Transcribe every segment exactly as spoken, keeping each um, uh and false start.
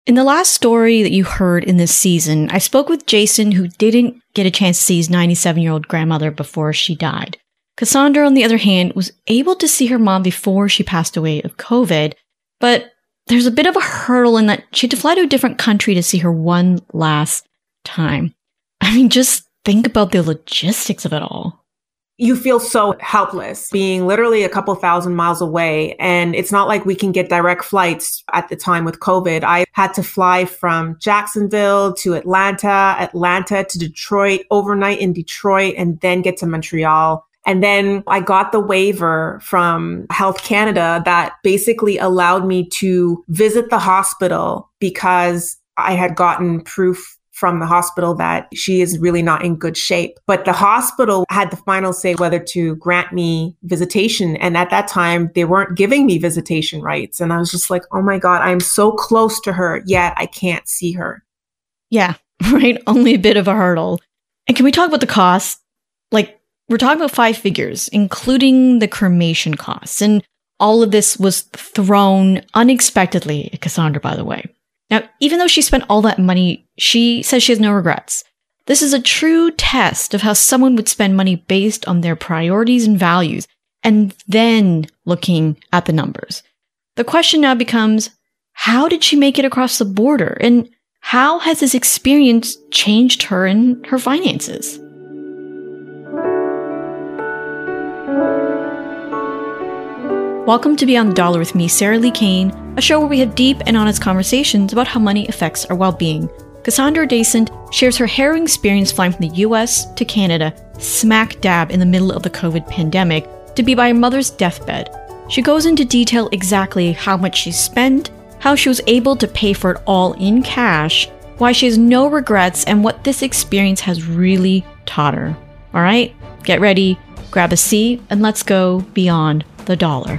In the last story that you heard in this season, I spoke with Jason, who didn't get a chance to see his ninety-seven-year-old grandmother before she died. Cassandra, on the other hand, was able to see her mom before she passed away of COVID, but there's a bit of a hurdle in that she had to fly to a different country to see her one last time. I mean, just think about the logistics of it all. You feel so helpless being literally a couple thousand miles away. And it's not like we can get direct flights at the time with COVID. I had to fly from Jacksonville to Atlanta, Atlanta to Detroit, overnight in Detroit, and then get to Montreal. And then I got the waiver from Health Canada that basically allowed me to visit the hospital because I had gotten proof from the hospital that she is really not in good shape. But the hospital had the final say whether to grant me visitation. And at that time, they weren't giving me visitation rights. And I was just like, oh my God, I'm so close to her, yet I can't see her. Yeah, right. Only a bit of a hurdle. And can we talk about the cost? Like, we're talking about five figures, including the cremation costs. And all of this was thrown unexpectedly at Cassandra, by the way. Now, even though she spent all that money, she says she has no regrets. This is a true test of how someone would spend money based on their priorities and values, and then looking at the numbers. The question now becomes, how did she make it across the border? And how has this experience changed her and her finances? Welcome to Beyond the Dollar with me, Sarah Lee Kane, a show where we have deep and honest conversations about how money affects our well-being. Cassandra Descent shares her harrowing experience flying from the U S to Canada, smack dab in the middle of the COVID pandemic, to be by her mother's deathbed. She goes into detail exactly how much she spent, how she was able to pay for it all in cash, why she has no regrets, and what this experience has really taught her. All right, get ready, grab a seat, and let's go beyond the dollar.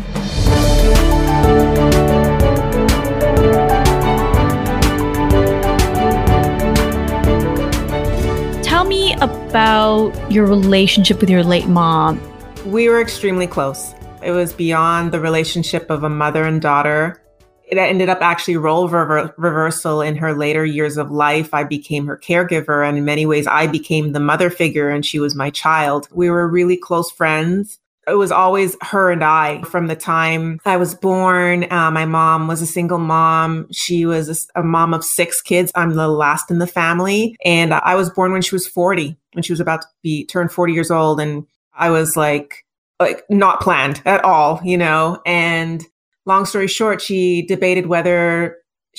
Tell me about your relationship with your late mom. We were extremely close. It was beyond the relationship of a mother and daughter. It ended up actually role rever- reversal in her later years of life. I became her caregiver, and in many ways, I became the mother figure, and she was my child. We were really close friends. It was always her and I from the time I was born. Uh, my mom was a single mom. She was a, a mom of six kids. I'm the last in the family. And I was born when she was forty, when she was about to be turned forty years old. And I was like, like not planned at all, you know, and long story short, she debated whether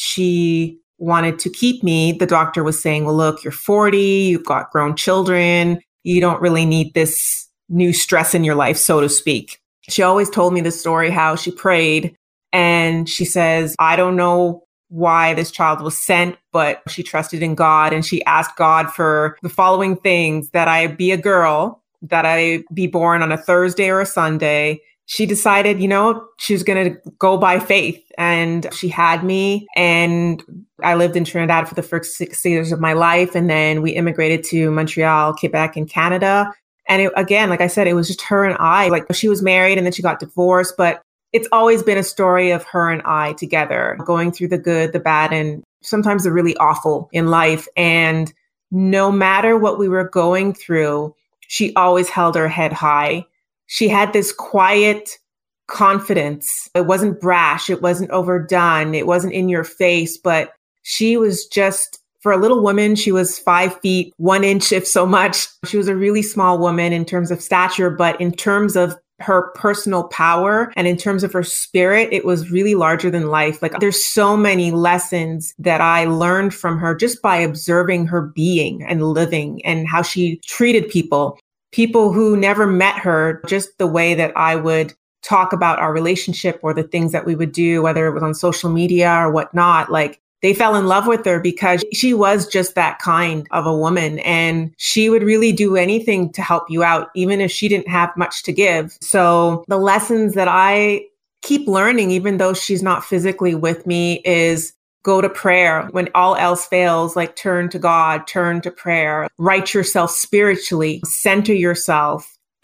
she wanted to keep me. The doctor was saying, well, look, you're forty, you've got grown children. You don't really need this new stress in your life, so to speak. She always told me the story, how she prayed and she says, I don't know why this child was sent, but she trusted in God and she asked God for the following things: that I be a girl, that I be born on a Thursday or a Sunday. She decided, you know, she was going to go by faith, and she had me, and I lived in Trinidad for the first six years of my life. And then we immigrated to Montreal, Quebec, in Canada. And it, again, like I said, it was just her and I. Like, she was married and then she got divorced, but it's always been a story of her and I together, going through the good, the bad, and sometimes the really awful in life. And no matter what we were going through, she always held her head high. She had this quiet confidence. It wasn't brash. It wasn't overdone. It wasn't in your face, but she was just, for a little woman, she was five feet, one inch, if so much. She was a really small woman in terms of stature, but in terms of her personal power and in terms of her spirit, it was really larger than life. Like, there's so many lessons that I learned from her just by observing her being and living, and how she treated people, people who never met her, just the way that I would talk about our relationship or the things that we would do, whether it was on social media or whatnot. Like, they fell in love with her because she was just that kind of a woman, and she would really do anything to help you out, even if she didn't have much to give. So the lessons that I keep learning, even though she's not physically with me, is go to prayer. When all else fails, like, turn to God, turn to prayer, right yourself spiritually, center yourself,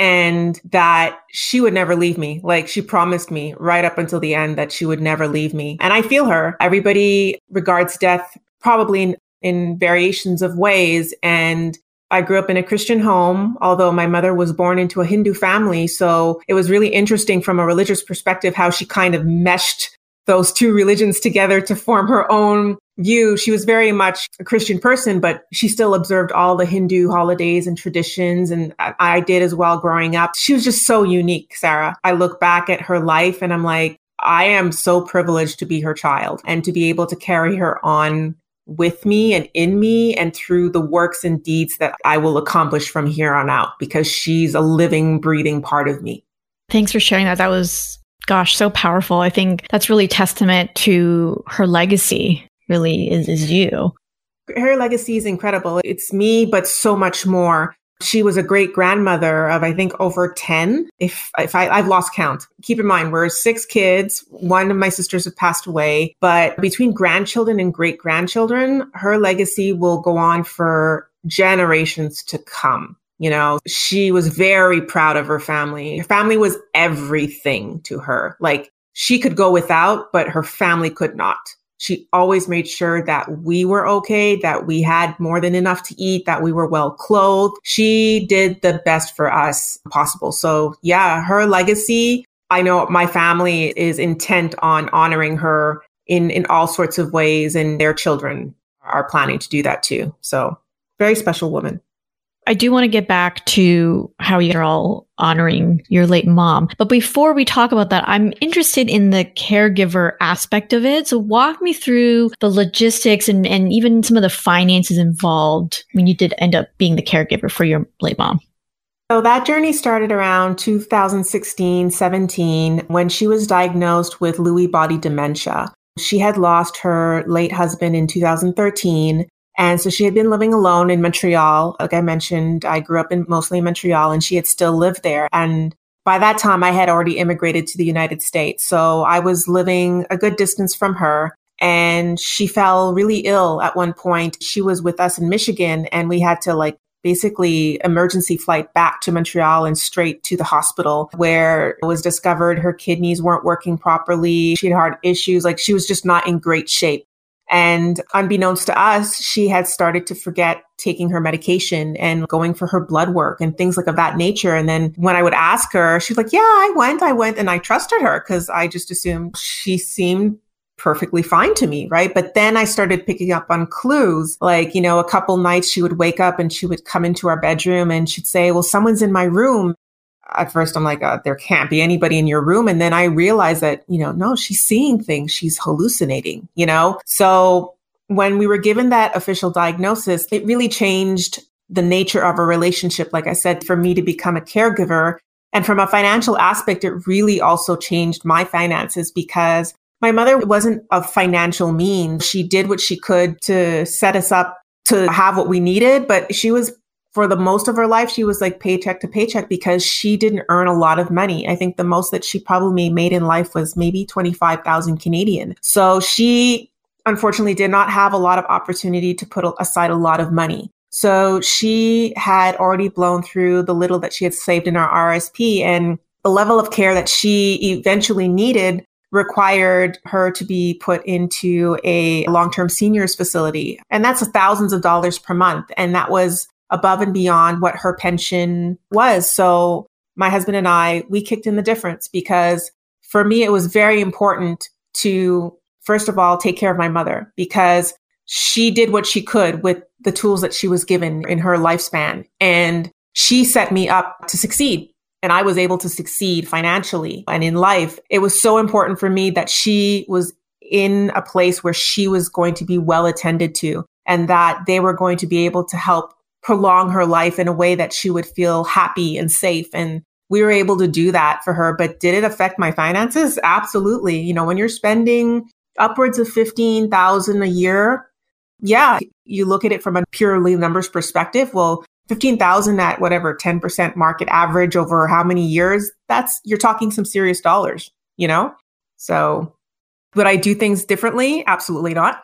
and that she would never leave me. Like she promised me right up until the end that she would never leave me. And I feel her. Everybody regards death probably in, in variations of ways. And I grew up in a Christian home, although my mother was born into a Hindu family. So it was really interesting from a religious perspective how she kind of meshed those two religions together to form her own view. She was very much a Christian person, but she still observed all the Hindu holidays and traditions. And I, I did as well growing up. She was just so unique, Sarah. I look back at her life and I'm like, I am so privileged to be her child and to be able to carry her on with me and in me and through the works and deeds that I will accomplish from here on out, because she's a living, breathing part of me. Thanks for sharing that. That was, gosh, so powerful. I think that's really testament to her legacy, really, is, is you. Her legacy is incredible. It's me, but so much more. She was a great grandmother of, I think, over ten. If if I, I've lost count. Keep in mind, we're six kids. One of my sisters have passed away. But between grandchildren and great grandchildren, her legacy will go on for generations to come. You know, she was very proud of her family. Her family was everything to her. Like she could go without, but her family could not. She always made sure that we were okay, that we had more than enough to eat, that we were well clothed. She did the best for us possible. So yeah, her legacy, I know my family is intent on honoring her in, in all sorts of ways, and their children are planning to do that too. So very special woman. I do want to get back to how you're all honoring your late mom. But before we talk about that, I'm interested in the caregiver aspect of it. So walk me through the logistics and, and even some of the finances involved when you did end up being the caregiver for your late mom. So that journey started around two thousand sixteen, seventeen, when she was diagnosed with Lewy body dementia. She had lost her late husband in two thousand thirteen. And so she had been living alone in Montreal. Like I mentioned, I grew up in mostly in Montreal, and she had still lived there. And by that time, I had already immigrated to the United States. So I was living a good distance from her. And she fell really ill at one point. She was with us in Michigan, and we had to like basically emergency flight back to Montreal and straight to the hospital, where it was discovered her kidneys weren't working properly. She had heart issues. Like she was just not in great shape. And unbeknownst to us, she had started to forget taking her medication and going for her blood work and things like of that nature. And then when I would ask her, she's like, yeah, I went, I went. And I trusted her because I just assumed she seemed perfectly fine to me, right? But then I started picking up on clues. Like, you know, a couple nights she would wake up and she would come into our bedroom and she'd say, well, someone's in my room. At first, I'm like, uh, there can't be anybody in your room. And then I realized that, you know, no, she's seeing things. She's hallucinating, you know? So when we were given that official diagnosis, it really changed the nature of a relationship. Like I said, for me to become a caregiver. And from a financial aspect, it really also changed my finances because my mother wasn't of financial means. She did what she could to set us up to have what we needed, but she was for the most of her life, she was like paycheck to paycheck because she didn't earn a lot of money. I think the most that she probably made in life was maybe twenty-five thousand Canadian. So she unfortunately did not have a lot of opportunity to put aside a lot of money. So she had already blown through the little that she had saved in her R S P, and the level of care that she eventually needed required her to be put into a long-term seniors facility. And that's thousands of dollars per month. And that was above and beyond what her pension was. So my husband and I, we kicked in the difference because for me, it was very important to, first of all, take care of my mother because she did what she could with the tools that she was given in her lifespan. And she set me up to succeed. And I was able to succeed financially and in life. It was so important for me that she was in a place where she was going to be well attended to and that they were going to be able to help prolong her life in a way that she would feel happy and safe. And we were able to do that for her. But did it affect my finances? Absolutely. You know, when you're spending upwards of fifteen thousand a year, yeah, you look at it from a purely numbers perspective. Well, fifteen thousand at whatever, ten percent market average over how many years, that's, you're talking some serious dollars, you know? So would I do things differently? Absolutely not.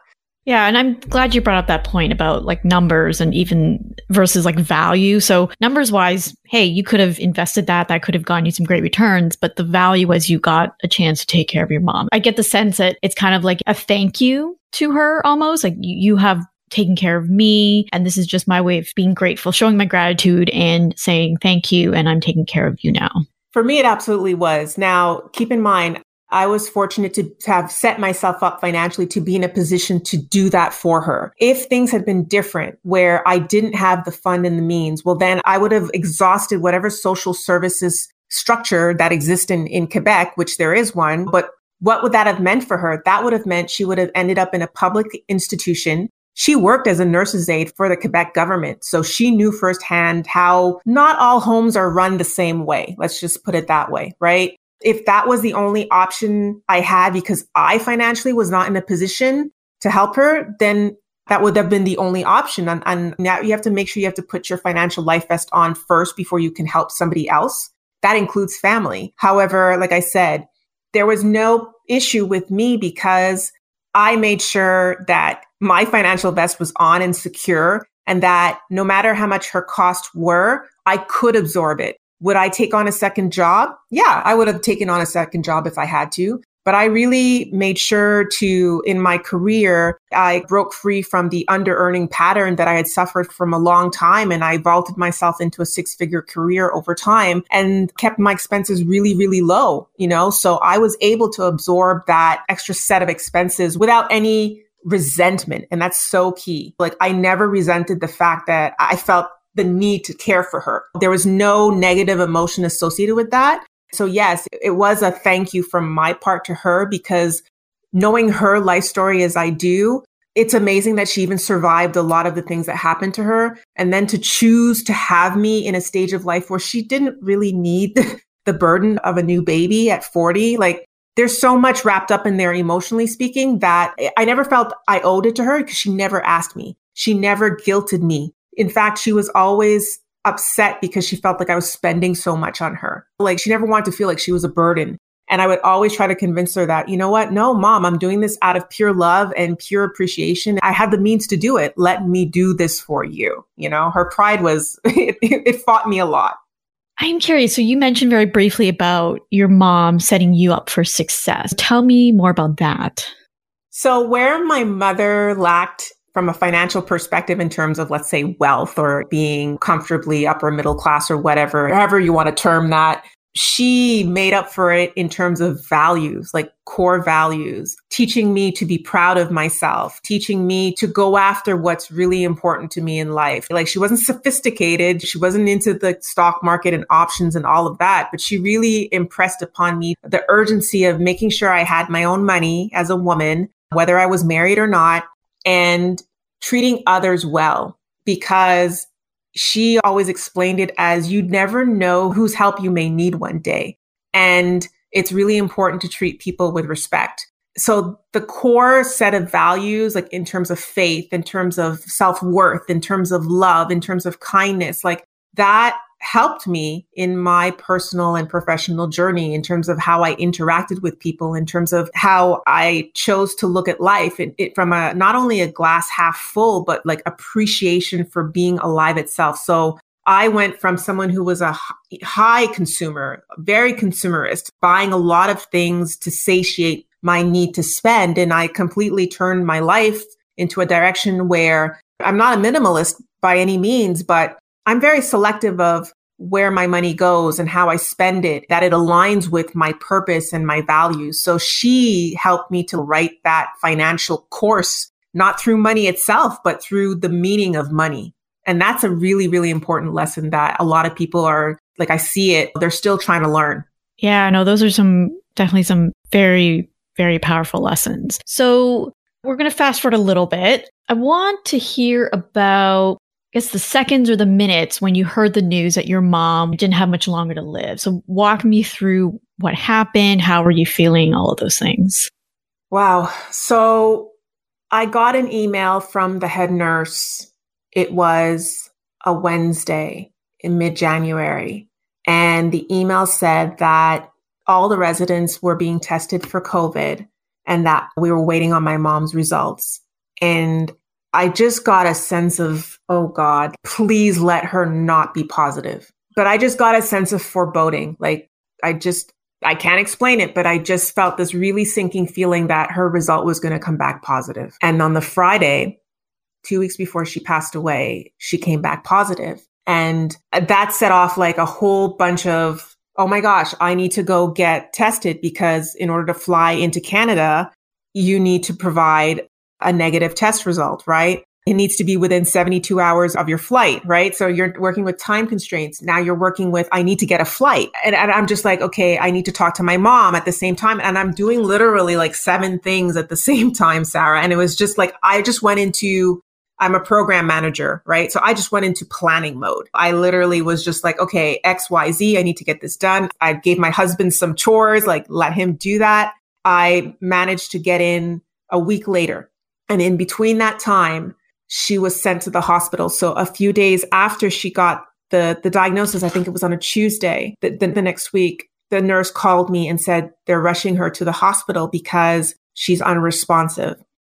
Yeah. And I'm glad you brought up that point about like numbers and even versus like value. So numbers wise, hey, you could have invested that. That could have gotten you some great returns. But the value was you got a chance to take care of your mom. I get the sense that it's kind of like a thank you to her almost. Like you, you have taken care of me. And this is just my way of being grateful, showing my gratitude and saying thank you. And I'm taking care of you now. For me, it absolutely was. Now, keep in mind, I was fortunate to, to have set myself up financially to be in a position to do that for her. If things had been different where I didn't have the fund and the means, well, then I would have exhausted whatever social services structure that exists in, in Quebec, which there is one. But what would that have meant for her? That would have meant she would have ended up in a public institution. She worked as a nurse's aide for the Quebec government. So she knew firsthand how not all homes are run the same way. Let's just put it that way, right? If that was the only option I had because I financially was not in a position to help her, then that would have been the only option. And, and now you have to make sure you have to put your financial life vest on first before you can help somebody else. That includes family. However, like I said, there was no issue with me because I made sure that my financial vest was on and secure and that no matter how much her costs were, I could absorb it. Would I take on a second job? Yeah, I would have taken on a second job if I had to. But I really made sure to, in my career, I broke free from the under-earning pattern that I had suffered from a long time. And I vaulted myself into a six-figure career over time and kept my expenses really, really low, you know? So I was able to absorb that extra set of expenses without any resentment. And that's so key. Like I never resented the fact that I felt the need to care for her. There was no negative emotion associated with that. So yes, it was a thank you from my part to her because knowing her life story as I do, it's amazing that she even survived a lot of the things that happened to her. And then to choose to have me in a stage of life where she didn't really need the burden of a new baby at forty. Like there's so much wrapped up in there emotionally speaking that I never felt I owed it to her because she never asked me. She never guilted me. In fact, she was always upset because she felt like I was spending so much on her. Like she never wanted to feel like she was a burden. And I would always try to convince her that, you know what? No, mom, I'm doing this out of pure love and pure appreciation. I have the means to do it. Let me do this for you. You know, her pride was, it, it fought me a lot. I'm curious. So you mentioned very briefly about your mom setting you up for success. Tell me more about that. So where my mother lacked from a financial perspective in terms of, let's say, wealth or being comfortably upper middle class or whatever, however you want to term that, she made up for it in terms of values, like core values, teaching me to be proud of myself, teaching me to go after what's really important to me in life. Like she wasn't sophisticated. She wasn't into the stock market and options and all of that, but she really impressed upon me the urgency of making sure I had my own money as a woman, whether I was married or not, and treating others well, because she always explained it as you never know whose help you may need one day. And it's really important to treat people with respect. So the core set of values, like in terms of faith, in terms of self-worth, in terms of love, in terms of kindness, like that helped me in my personal and professional journey in terms of how I interacted with people, in terms of how I chose to look at life it, it, from a not only a glass half full, but like appreciation for being alive itself. So I went from someone who was a high consumer, very consumerist, buying a lot of things to satiate my need to spend. And I completely turned my life into a direction where I'm not a minimalist by any means, but I'm very selective of where my money goes and how I spend it, that it aligns with my purpose and my values. So she helped me to write that financial course, not through money itself, but through the meaning of money. And that's a really, really important lesson that a lot of people are, like, I see it, they're still trying to learn. Yeah, no, those are some, definitely some very, very powerful lessons. So we're going to fast forward a little bit. I want to hear about, I guess, the seconds or the minutes when you heard the news that your mom didn't have much longer to live. So walk me through what happened. How were you feeling? All of those things. Wow. So I got an email from the head nurse. It was a Wednesday in mid-January. And the email said that all the residents were being tested for COVID and that we were waiting on my mom's results. And I just got a sense of, oh God, please let her not be positive. But I just got a sense of foreboding. Like I just, I can't explain it, but I just felt this really sinking feeling that her result was going to come back positive. And on the Friday, two weeks before she passed away, she came back positive. And that set off like a whole bunch of, oh my gosh, I need to go get tested because in order to fly into Canada, you need to provide a negative test result, right? It needs to be within seventy-two hours of your flight, right? So you're working with time constraints. Now you're working with, I need to get a flight. And, and I'm just like, okay, I need to talk to my mom at the same time. And I'm doing literally like seven things at the same time, Sarah. And it was just like, I just went into, I'm a program manager, right? So I just went into planning mode. I literally was just like, okay, X, Y, Z, I need to get this done. I gave my husband some chores, like let him do that. I managed to get in a week later. And in between that time, she was sent to the hospital. So a few days after she got the, the diagnosis, I think it was on a Tuesday, the, the, the next week, the nurse called me and said they're rushing her to the hospital because she's unresponsive.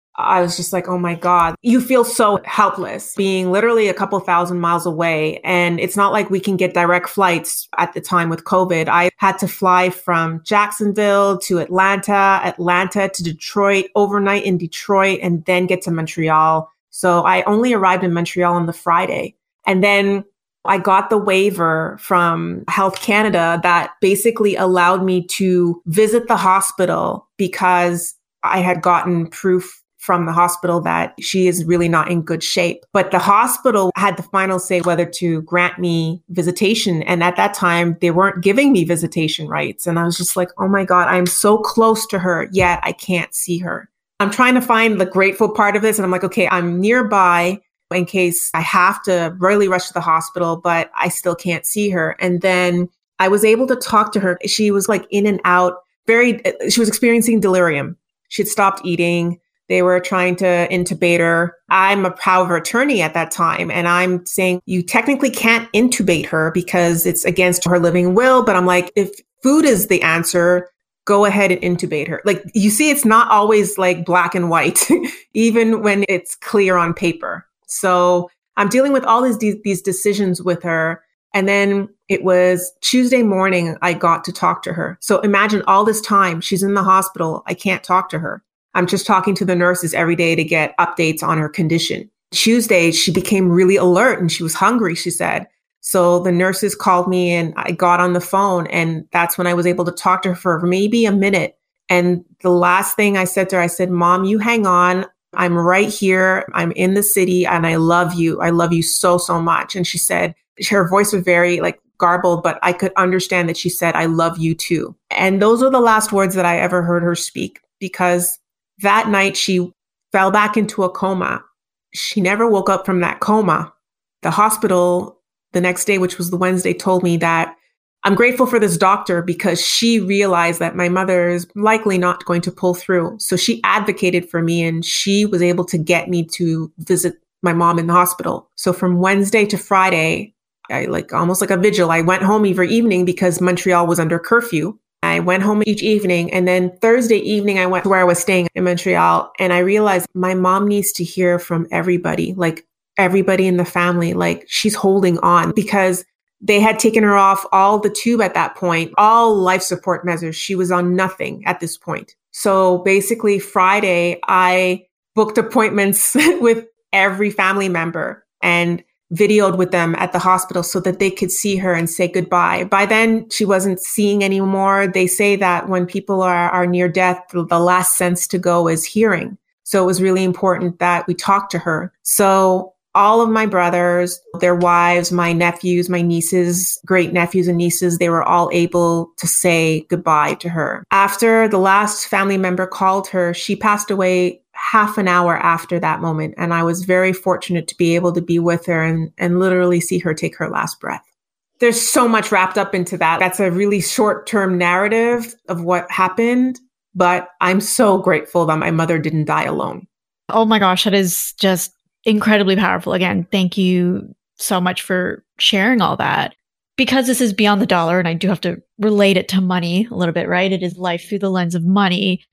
I was just like, oh my God, you feel so helpless being literally a couple thousand miles away. And it's not like we can get direct flights at the time with COVID. I had to fly from Jacksonville to Atlanta, Atlanta to Detroit, overnight in Detroit, and then get to Montreal. So I only arrived in Montreal on the Friday. And then I got the waiver from Health Canada that basically allowed me to visit the hospital because I had gotten proof from the hospital that she is really not in good shape. But the hospital had the final say whether to grant me visitation. And at that time, they weren't giving me visitation rights. And I was just like, oh my God, I'm so close to her, yet I can't see her. I'm trying to find the grateful part of this. And I'm like, okay, I'm nearby in case I have to really rush to the hospital, but I still can't see her. And then I was able to talk to her. She was like in and out, very, she was experiencing delirium. She had stopped eating. They were trying to intubate her. I'm a power of attorney at that time. And I'm saying you technically can't intubate her because it's against her living will. But I'm like, if food is the answer, go ahead and intubate her. Like, you see, it's not always like black and white, even when it's clear on paper. So I'm dealing with all these, these decisions with her. And then it was Tuesday morning, I got to talk to her. So imagine all this time, she's in the hospital. I can't talk to her. I'm just talking to the nurses every day to get updates on her condition. Tuesday, she became really alert and she was hungry, she said. So the nurses called me and I got on the phone, and that's when I was able to talk to her for maybe a minute. And the last thing I said to her, I said, Mom, you hang on. I'm right here. I'm in the city and I love you. I love you so, so much. And she said, her voice was very like garbled, but I could understand that she said, I love you too. And those are the last words that I ever heard her speak, because that night she fell back into a coma. She never woke up from that coma. The hospital the next day, which was the Wednesday, told me that I'm grateful for this doctor because she realized that my mother is likely not going to pull through. So she advocated for me and she was able to get me to visit my mom in the hospital. So from Wednesday to Friday, I like almost like a vigil. I went home every evening because Montreal was under curfew. I went home each evening. And then Thursday evening, I went to where I was staying in Montreal. And I realized my mom needs to hear from everybody, like everybody in the family, like she's holding on, because they had taken her off all the tube at that point, all life support measures. She was on nothing at this point. So basically Friday, I booked appointments with every family member and videoed with them at the hospital so that they could see her and say goodbye. By then, she wasn't seeing anymore. They say that when people are, are near death, the last sense to go is hearing. So it was really important that we talk to her. So all of my brothers, their wives, my nephews, my nieces, great nephews and nieces, they were all able to say goodbye to her. After the last family member called her, she passed away half an hour after that moment. And I was very fortunate to be able to be with her and, and literally see her take her last breath. There's so much wrapped up into that. That's a really short-term narrative of what happened, but I'm so grateful that my mother didn't die alone. Oh my gosh, that is just incredibly powerful. Again, thank you so much for sharing all that. Because this is beyond the dollar, and I do have to relate it to money a little bit, right? It is life through the lens of money.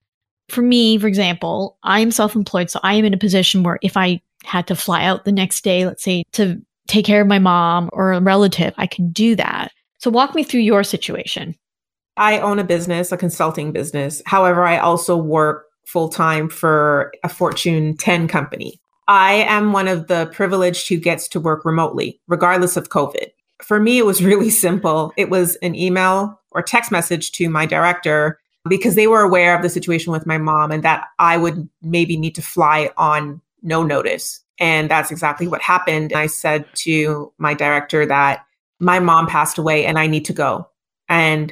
For me, for example, I'm self-employed, so I am in a position where if I had to fly out the next day, let's say to take care of my mom or a relative, I can do that. So walk me through your situation. I own a business, a consulting business. However, I also work full-time for a Fortune ten company. I am one of the privileged who gets to work remotely, regardless of COVID. For me, it was really simple. It was an email or text message to my director because they were aware of the situation with my mom and that I would maybe need to fly on no notice. And that's exactly what happened. I said to my director that my mom passed away and I need to go. And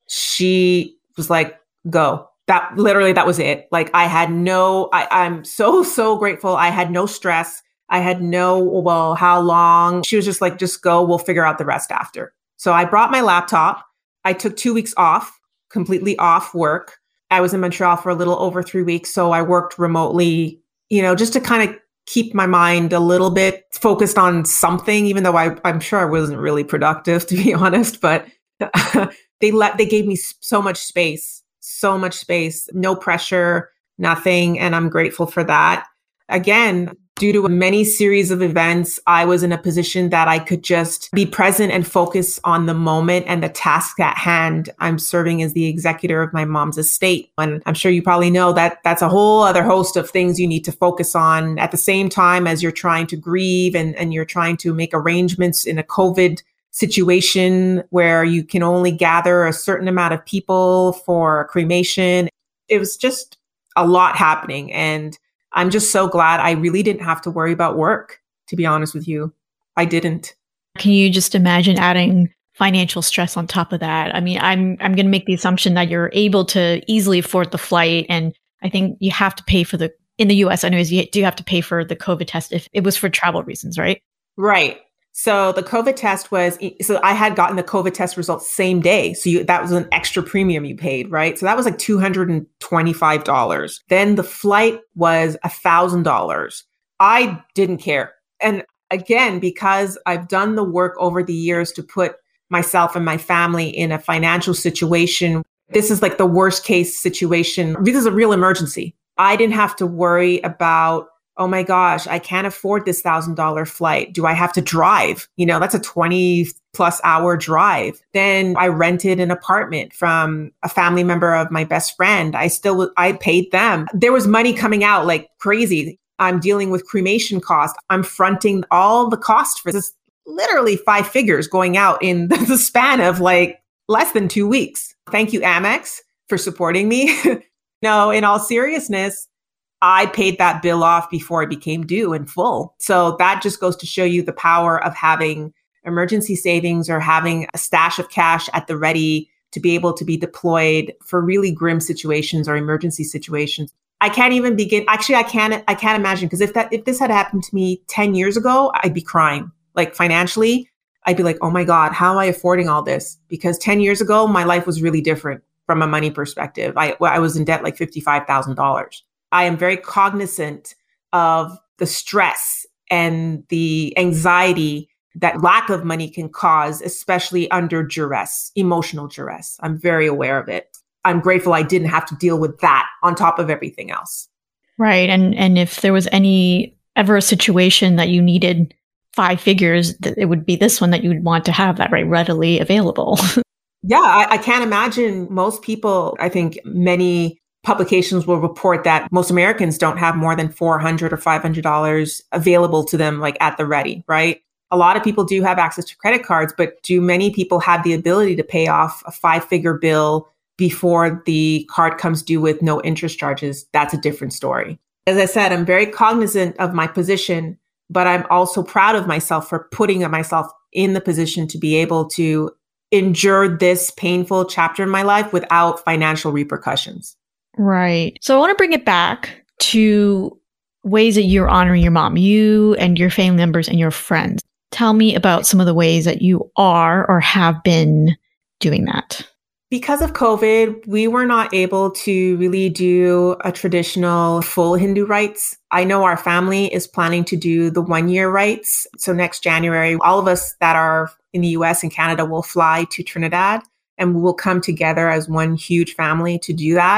she was like, go. That literally, that was it. Like I had no, I, I'm so, so grateful. I had no stress. I had no, well, how long? She was just like, just go. We'll figure out the rest after. So I brought my laptop. I took two weeks off, completely off work. I was in Montreal for a little over three weeks. So I worked remotely, you know, just to kind of keep my mind a little bit focused on something, even though I, I'm sure I wasn't really productive, to be honest, but they let, they gave me so much space. So much space, no pressure, nothing. And I'm grateful for that. Again, due to a many series of events, I was in a position that I could just be present and focus on the moment and the task at hand. I'm serving as the executor of my mom's estate. And I'm sure you probably know that that's a whole other host of things you need to focus on at the same time as you're trying to grieve and, and you're trying to make arrangements in a COVID situation where you can only gather a certain amount of people for cremation. It was just a lot happening. And I'm just so glad I really didn't have to worry about work, to be honest with you. I didn't. Can you just imagine adding financial stress on top of that? I mean, I'm I'm going to make the assumption that you're able to easily afford the flight. And I think you have to pay for the, in the U S anyways, you do have to pay for the COVID test if it was for travel reasons, right? Right. So the COVID test was, so I had gotten the COVID test results same day. So you, that was an extra premium you paid, right? So that was like two hundred twenty-five dollars. Then the flight was one thousand dollars. I didn't care. And again, because I've done the work over the years to put myself and my family in a financial situation, this is like the worst case situation. This is a real emergency. I didn't have to worry about, oh my gosh, I can't afford this one thousand dollars flight. Do I have to drive? You know, that's a twenty plus hour drive. Then I rented an apartment from a family member of my best friend. I still, I paid them. There was money coming out like crazy. I'm dealing with cremation costs. I'm fronting all the costs for this, literally five figures going out in the span of like less than two weeks. Thank you, Amex, for supporting me. No, in all seriousness, I paid that bill off before it became due in full. So that just goes to show you the power of having emergency savings or having a stash of cash at the ready to be able to be deployed for really grim situations or emergency situations. I can't even begin. Actually, I can't, I can't imagine, because if that, if this had happened to me ten years ago, I'd be crying. Like financially, I'd be like, oh my God, how am I affording all this? Because ten years ago, my life was really different from a money perspective. I, I was in debt like fifty-five thousand dollars. I am very cognizant of the stress and the anxiety that lack of money can cause, especially under duress, emotional duress. I'm very aware of it. I'm grateful I didn't have to deal with that on top of everything else. Right. And and if there was any ever a situation that you needed five figures, it would be this one that you would want to have that right readily available. Yeah, I, I can't imagine most people. I think many publications will report that most Americans don't have more than four hundred dollars or five hundred dollars available to them, like at the ready, right? A lot of people do have access to credit cards, but do many people have the ability to pay off a five figure bill before the card comes due with no interest charges? That's a different story. As I said, I'm very cognizant of my position, but I'm also proud of myself for putting myself in the position to be able to endure this painful chapter in my life without financial repercussions. Right. So I want to bring it back to ways that you're honoring your mom, you and your family members and your friends. Tell me about some of the ways that you are or have been doing that. Because of COVID, we were not able to really do a traditional full Hindu rites. I know our family is planning to do the one year rites. So next January, all of us that are in the U S and Canada will fly to Trinidad and we will come together as one huge family to do that.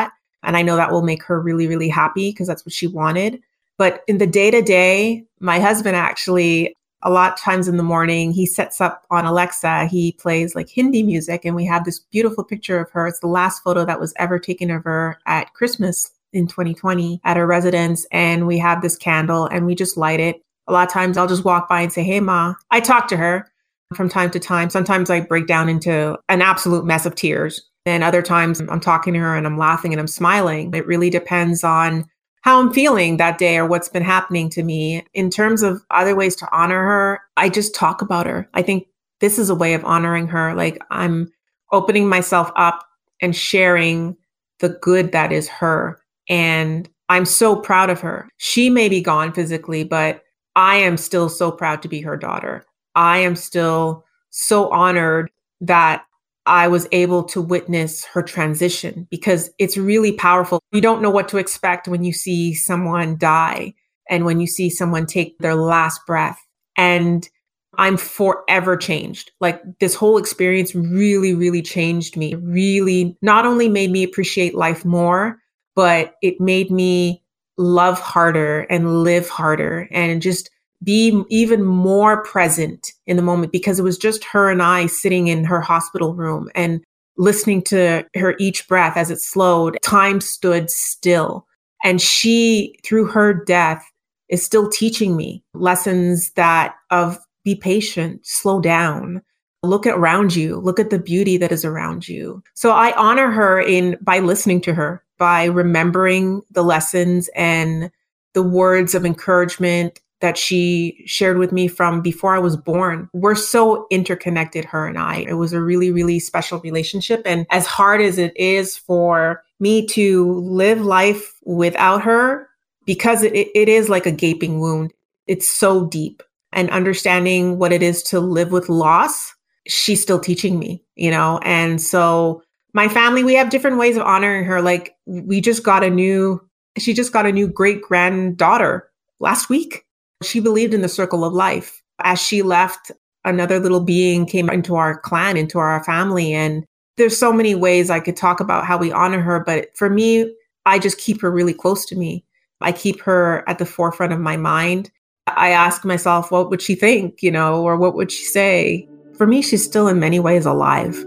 And I know that will make her really, really happy because that's what she wanted. But in the day to day, my husband actually, a lot of times in the morning, he sets up on Alexa, he plays like Hindi music. And we have this beautiful picture of her. It's the last photo that was ever taken of her at Christmas in twenty twenty at her residence. And we have this candle and we just light it. A lot of times I'll just walk by and say, hey, Ma. I talk to her from time to time. Sometimes I break down into an absolute mess of tears. And other times I'm talking to her and I'm laughing and I'm smiling. It really depends on how I'm feeling that day or what's been happening to me. In terms of other ways to honor her, I just talk about her. I think this is a way of honoring her. Like I'm opening myself up and sharing the good that is her. And I'm so proud of her. She may be gone physically, but I am still so proud to be her daughter. I am still so honored that I was able to witness her transition because it's really powerful. You don't know what to expect when you see someone die and when you see someone take their last breath. And I'm forever changed. Like this whole experience really, really changed me. It really not only made me appreciate life more, but it made me love harder and live harder and just be even more present in the moment because it was just her and I sitting in her hospital room and listening to her each breath as it slowed. Time stood still. And she, through her death, is still teaching me lessons that of be patient, slow down, look around you, look at the beauty that is around you. So I honor her in by listening to her, by remembering the lessons and the words of encouragement that she shared with me from before I was born. We're so interconnected, her and I. It was a really, really special relationship. And as hard as it is for me to live life without her, because it, it is like a gaping wound, it's so deep. And understanding what it is to live with loss, she's still teaching me, you know? And so my family, we have different ways of honoring her. Like we just got a new, she just got a new great granddaughter last week. She believed in the circle of life. As she left, another little being came into our clan, into our family. And there's so many ways I could talk about how we honor her. But for me, I just keep her really close to me. I keep her at the forefront of my mind. I ask myself, what would she think, you know, or what would she say? For me, she's still in many ways alive.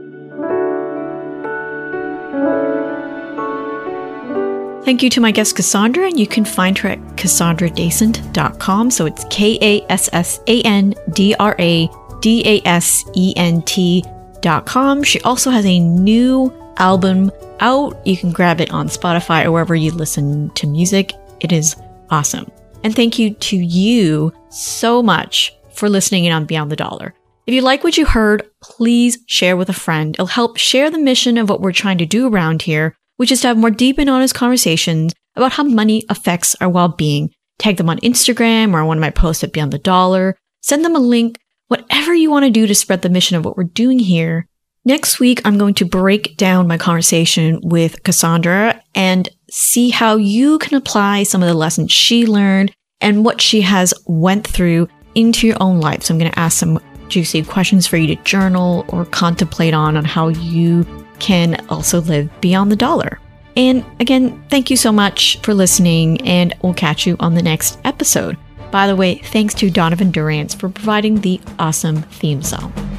Thank you to my guest, Cassandra, and you can find her at cassandra dasent dot com. So it's K A S S A N D R A D A S E N T dot com. She also has a new album out. You can grab it on Spotify or wherever you listen to music. It is awesome. And thank you to you so much for listening in on Beyond the Dollar. If you like what you heard, please share with a friend. It'll help share the mission of what we're trying to do around here, which is to have more deep and honest conversations about how money affects our well-being. Tag them on Instagram or on one of my posts at Beyond the Dollar. Send them a link, whatever you want to do to spread the mission of what we're doing here. Next week, I'm going to break down my conversation with Cassandra and see how you can apply some of the lessons she learned and what she has went through into your own life. So I'm going to ask some juicy questions for you to journal or contemplate on, on how you can also live beyond the dollar. And again, thank you so much for listening, and we'll catch you on the next episode. By the way, thanks to Donovan Durance for providing the awesome theme song.